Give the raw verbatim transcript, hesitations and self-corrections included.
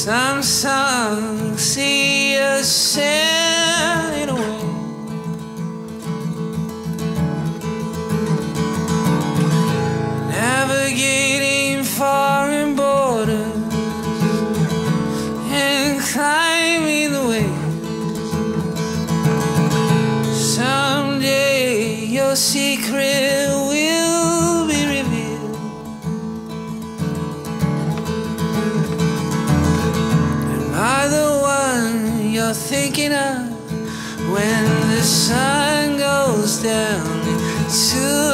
Some songs see us sailing away, navigating foreign borders and climbing the waves. Someday your secret will be revealed. Am I the one you're thinking of when the sun goes down into